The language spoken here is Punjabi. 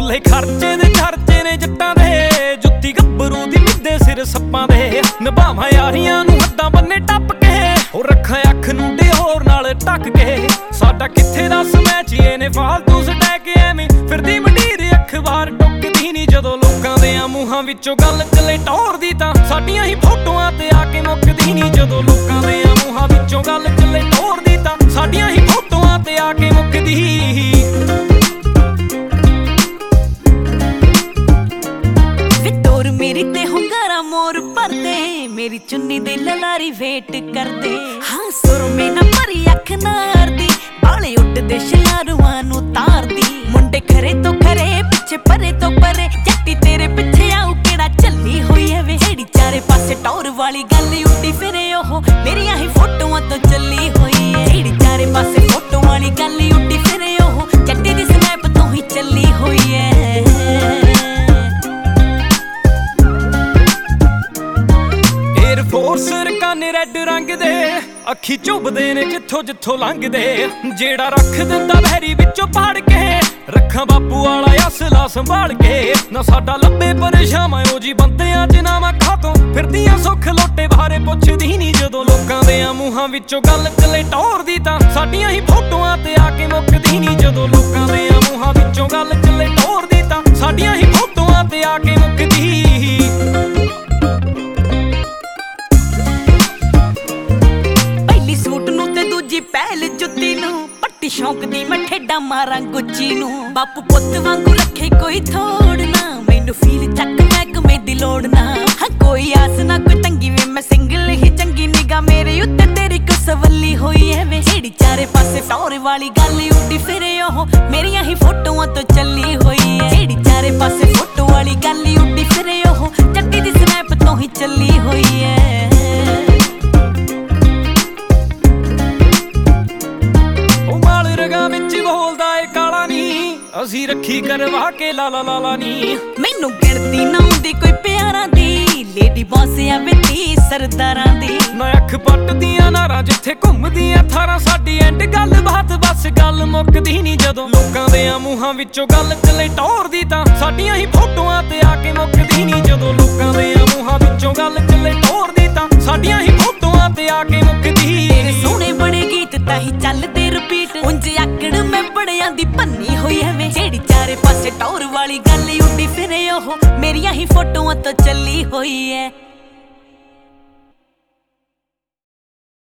ਕੱਲੇ ਖਰਚੇ ਦੇ ਚਰਚੇ ਨੇ ਜੱਟਾਂ ਦੇ, ਜੁੱਤੀ ਗੱਭਰੂ ਦੀ ਮਿੱਦੇ ਸਿਰ ਸੱਪਾਂ ਦੇ। ਨਿਭਾਵਾਂ ਯਾਰੀਆਂ ਨੂੰ ਹੱਦਾਂ ਬੰਨੇ ਟੱਪ ਕੇ, ਉਹ ਰੱਖਾਂ ਅੱਖ ਨੂੰ ਡਿਹੋਰ ਨਾਲ ਢੱਕ ਕੇ। ਸਾਡਾ ਕਿੱਥੇ ਦੱਸ ਮੈਚੀਏ ਨੇ ਫਾਲਤੂ ਸਟੈਕ, ਐਵੇਂ ਫਿਰਦੀ ਮੰਡੀਰ ਅਖਬਾਰ ਟੁੱਕਦੀ ਨੀ। ਜਦੋਂ ਲੋਕਾਂ ਦੇ ਮੂੰਹਾਂ ਵਿੱਚੋਂ ਗੱਲ ਚੱਲੇ ਟੌਰ ਦੀ ਤਾਂ ਸਾਡੀਆਂ ਹੀ ਫੋਟੋਆਂ ਤੇ ਆ ਕੇ ਮੁੱਕਦੀ ਨੀ। ਜਦੋਂ ਲੋਕਾਂ ਦੇ ਮੂੰਹਾਂ ਵਿੱਚੋਂ ਗੱਲ ਚੱਲੇ ਟੌਰ ਦੀ ਤਾਂ ਸਾਡੀਆਂ ਹੀ ਫੋਟੋਆਂ ਤੇ ਆ ਕੇ ਮੁੱਕਦੀ। मेरी ते hungaरा मोर भरदे, मेरी चुन्नी दे ललारी वेट करदे। हाँ सुर में ना भरी अख नारदी, बाले उड़दे शलारुआं नू तारदी। मुंडे खरे तो खरे पिछे परे तो परे, जट्टी तेरे पिछे आऊ केड़ा चली हुई है वे। जेड़ी चारे पासे टौर वाली गल उड्डी फिरे ओहो, मेरियां ही फोटोआं तो चली हुई है। जेड़ी चारे पासे फोटो वाली गल उड्डी फिरे ओहो, जट्टी दी स्नैप तो ही चली हुई है। ਫੋਰਸ ਰਕਾਨੇ ਰੈਡ ਰੰਗ ਦੇ, ਅੱਖੀ ਚੁੱਭਦੇ ਨੇ ਜਿੱਥੋਂ ਜਿੱਥੋਂ ਲੰਘਦੇ। ਜਿਹੜਾ ਰੱਖ ਦਿੰਦਾ ਬਹਿਰੀ ਵਿੱਚੋਂ ਪਾੜ ਕੇ, ਰੱਖਾਂ ਬਾਪੂ ਵਾਲਾ ਅਸਲਾ ਸੰਭਾਲ ਕੇ। ਨਾ ਸਾਡਾ ਲੱਭੇ ਪਰੇਸ਼ਾਵਾਂ ਉਹ ਜੀ ਬੰਦਿਆਂ ਚ ਨਾ ਮੈਂ ਖਾਤੋਂ ਫਿਰਦੀਆਂ ਸੁੱਖ ਲੋਟੇ ਬਾਰੇ ਪੁੱਛਦੀ ਨੀ। ਜਦੋਂ ਲੋਕਾਂ ਦੇ ਮੂੰਹਾਂ ਵਿੱਚੋਂ ਗੱਲ ਚੱਲੇ ਟੌਰ ਦੀ ਤਾਂ ਸਾਡੀਆਂ ਹੀ ਫੋਟੋਆਂ ਤੇ ਆ ਕੇ ਮੁੱਕਦੀ ਨੀ। ਜਦੋਂ ਲੋਕਾਂ ਦੇ ਮੂੰਹਾਂ ਵਿੱਚੋਂ ਗੱਲ ਚੱਲੇ ਟੌਰ ਦੀ ਤਾਂ ਸਾਡੀਆਂ ਹੀ ਫੋਟੋਆਂ ਤੇ ਆ ਕੇ ਮੁੱਕਦੀ। ਪਹਿਲ ਜੁੱਤੀ ਨੂੰ ਪੱਟੀ ਸ਼ੌਂਕ ਦੀ ਮੈਂ ਠੇਡਾ ਮਾਰਾਂ ਗੁੱਚੀ ਨੂੰ। ਬਾਪੂ ਪੁੱਤ ਵਾਂਗੂ ਰੱਖੇ ਕੋਈ ਥੋੜ ਨਾ, ਮੈਨੂੰ ਫੀਲ ਚੱਕ ਮਹਿਕਮੇ ਦੀ ਲੋੜ ਨਾ। ਹਾਂ ਕੋਈ ਆਸ ਨਾ ਕੋਈ ਤੰਗੀ ਵੇ, ਮੈਂ ਸਿੰਗਲ ਹੀ ਚੰਗੀ ਨਿਗਾ ਮੇਰੇ ਉੱਤੇ ਤੇਰੀ ਕੋ ਸਵੱਲੀ ਹੋਈ ਹੈ ਵੇ। ਜਿਹੜੀ ਚਾਰੇ ਪਾਸੇ ਟੌਰ ਵਾਲੀ ਗੱਲ ਉੱਡੀ ਫਿਰੇ ਉਹ, ਮੇਰੀਆਂ ਹੀ ਫੋਟੋਆਂ ਤੋਂ ਚੱਲੀ ਹੋਈ ਹੈ। ਜਿਹੜੀ ਚਾਰੇ ਪਾਸੇ ਫੋਟੋ ਵਾਲੀ ਗੱਲ ਉੱਡੀ ਫਿਰੇ ਉਹ, ਜੱਟੀ ਦੀ ਸਨੈਪ ਤੋਂ ਹੀ ਚੱਲੀ ਹੋਈ ਹੈ। ਅਸੀਂ ਰੱਖੀ ਕਰਵਾ ਕੇ ਲਾਲਾ ਲਾਲਾ ਨੀ। ਮੈਨੂੰ ਗਿਣਤੀ ਨਾ ਆਉਂਦੀ ਕੋਈ ਪਿਆਰਾਂ ਦੀ, ਲੇਡੀ ਬੌਸ ਆ ਵੇਤੀ ਸਰਦਾਰਾਂ ਦੀ। ਨਾ ਅੱਖ ਪੱਟਦੀਆਂ ਨਾਰਾਂ ਜਿੱਥੇ ਘੁੰਮਦੀਆਂ ਥਾਰਾਂ, ਸਾਡੀ ਐਂਡ ਗੱਲ ਬਾਤ ਬਸ ਗੱਲ ਮੁੱਕਦੀ ਨੀ। ਜਦੋਂ ਲੋਕਾਂ ਦੇ ਮੂੰਹਾਂ ਵਿੱਚੋਂ ਗੱਲ ਚੱਲੇ ਟੌਰ ਦੀ ਤਾਂ ਸਾਡੀਆਂ ਹੀ ਫੋਟੋਆਂ ਤੇ ਆ ਕੇ ਮੁੱਕਦੀ ਨੀ। ਜਦੋਂ ਲੋਕਾਂ ਦੇ ਮੂੰਹਾਂ ਵਿੱਚੋਂ ਗੱਲ ਚੱਲੇ ਟੌਰ ਦੀ ਤਾਂ ਸਾਡੀਆਂ ਹੀ ਫੋਟੋਆਂ ਤੇ ਆ ਕੇ ਮੁੱਕਦੀ। ਤੇਰੇ ਸੋਹਣੇ ਬੜੇ ਗੀਤ ਤਾਂ ਹੀ ਚੱਲਦੇ ਰਿਪੀਟ, ਉਂਝ ਆਕੜ ਮੈਂ ਬੜਿਆਂ ਦੀ ਭੰਨੀ ਹੋਈ ਐਵੇਂ। ਜਿਹੜੀ ਚਾਰੇ ਪਾਸੇ ਟੌਰ ਵਾਲੀ ਗੱਲ ਉੱਡੀ ਫਿਰੇ ਉਹ, ਮੇਰੀਆਂ ਹੀ ਫੋਟੋਆਂ ਤੋਂ ਚੱਲੀ ਹੋਈ ਹੈ।